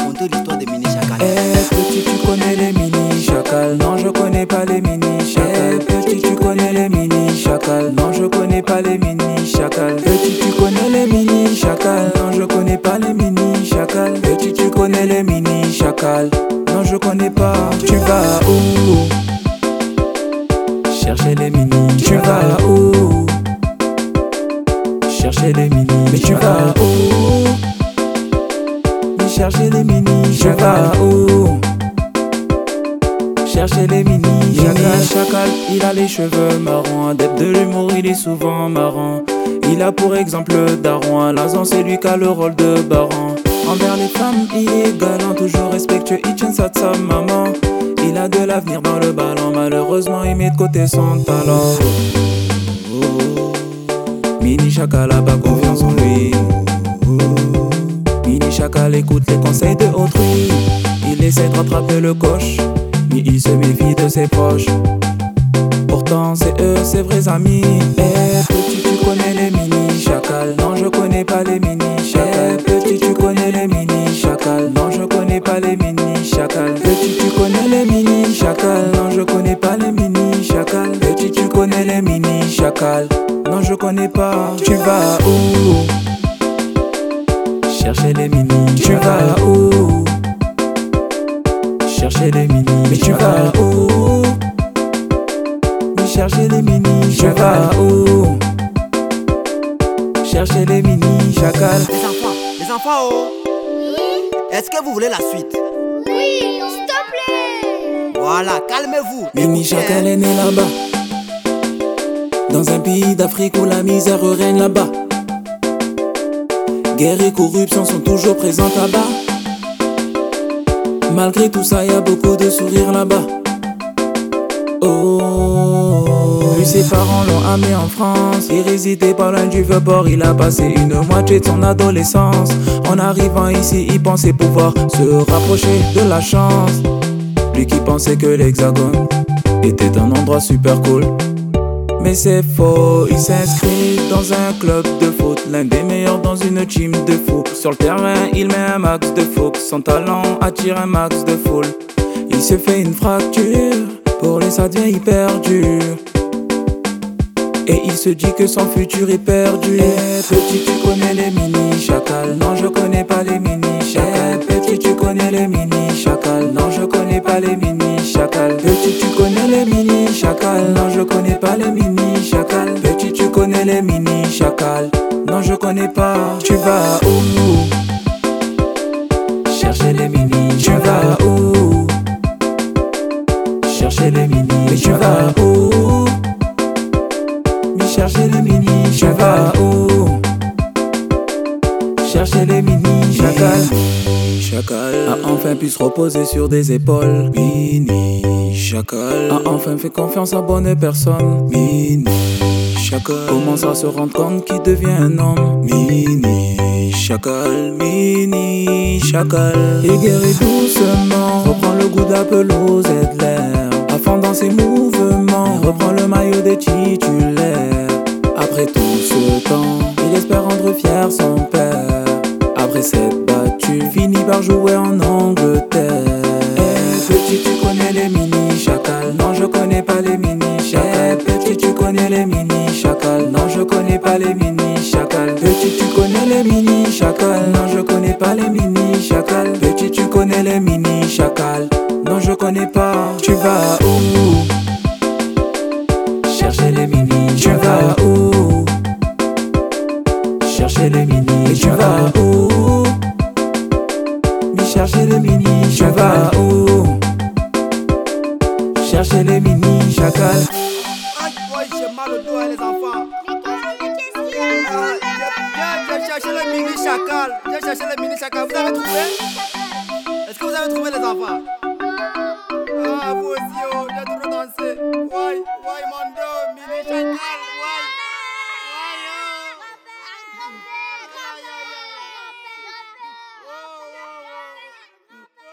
raconter l'histoire des mini chacals. Petit, tu connais les mini chacals? Non, je connais pas les mini chacals. Petit, tu connais les mini chacals? Non, je connais pas les mini chacals. Petit, tu connais les mini chacals? Non, je connais pas les mini chacals. Petit, tu connais les mini chacals? Non, je connais pas. Tu vas où? Chercher les mini. Tu vas où? Chercher les mini. Mais tu vas où? Chercher les mini. Tu vas où? Chercher les mini. Mini chacal, il a les cheveux marrons. Adepte de l'humour, il est souvent marrant. Il a pour exemple Daron. Lazan, c'est lui qui a le rôle de baron. Envers les femmes, il est galant, toujours respectueux, il tient ça de sa maman. Il a de l'avenir dans le ballon, malheureusement il met de côté son talent. Mini chacal a pas confiance en lui. Mini chacal écoute les conseils de autrui. Il essaie de rattraper le coche, mais il se méfie de ses proches. Pourtant c'est eux ses vrais amis. Petit, tu connais les mini chacals? Non, je connais pas les mini chacals. Petit, tu connais les mini chacals? Non, je connais pas les mini chacals. Petit, tu connais les mini chacals? Non, je connais pas les mini chacals. Petit, tu connais les mini chacals? Non, je connais pas. Tu vas où? Chercher les mini. Tu vas où? Chercher les mini. Mais tu vas où? Chercher les mini. Tu vas où? Chercher les mini chacals. Les enfants, oh. Oui, Est-ce que vous voulez la suite? oui, s'il te plaît. Voilà, calmez-vous. Mini chacal est né là-bas, dans un pays d'Afrique où la misère règne là-bas. Guerre et corruption sont toujours présentes là-bas. Malgré tout ça, y a beaucoup de sourires là-bas. Oh, lui ses parents l'ont amené en France. Il résidait pas loin du Vieux-Port. Il a passé une moitié de son adolescence. En arrivant ici, il pensait pouvoir se rapprocher de la chance. Lui qui pensait que l'Hexagone était un endroit super cool. Mais c'est faux, il s'inscrit dans un club de foot, l'un des meilleurs dans une team de fou. Sur le terrain, il met un max de faux. Son talent attire un max de foule. Il se fait une fracture, pour lui ça devient hyper dur. Et il se dit que son futur est perdu. Petit, tu connais les mini chacals? Non, je connais pas les mini chacals. Petit, tu connais les mini chacals? Non, je connais pas les mini chacals. Petit, tu connais les mini chacals? Non, je connais pas les mini chacals. Petit, tu connais les mini chacals? Non, je connais pas. Tu vas où? Chercher les mini. Tu vas où? Chercher les mini. Mais tu vas où? Chercher les mini. Tu vas où? Chercher les mini chacals. Chacal a enfin pu se reposer sur des épaules. Mini chacal a enfin fait confiance à bonne personne. Mini chacal commence à se rendre compte qu'il devient un homme. Mini chacal, mini chacal. Il guérit doucement, reprend le goût de la pelouse et de l'air. À fond dans ses mouvements, il reprend le maillot des titulaires. Après tout ce temps, il espère rendre fier son père. Après s'être battu, finit par jouer en Angleterre. Petit, tu connais les mini chacals? Non, je connais pas les mini chacals. Petit, tu connais les mini chacals? Non, je connais pas les mini chacals. Petit, tu connais les mini chacals? Non, je connais pas les mini chacals. Petit, tu connais les mini chacals? Non, je connais pas. Tu vas où? Chercher les mini. Tu vas où? Chercher les mini. Mais tu vas où? Chercher les mini. Tu vas où? Chercher les mini chacals. Aïe, ouais, j'ai mal au dos, les enfants. Mais qu'est-ce qu'il y a? J'ai cherché les mini chacals. J'ai cherché les mini chacals. Vous avez trouvé? Est-ce que vous avez trouvé les enfants?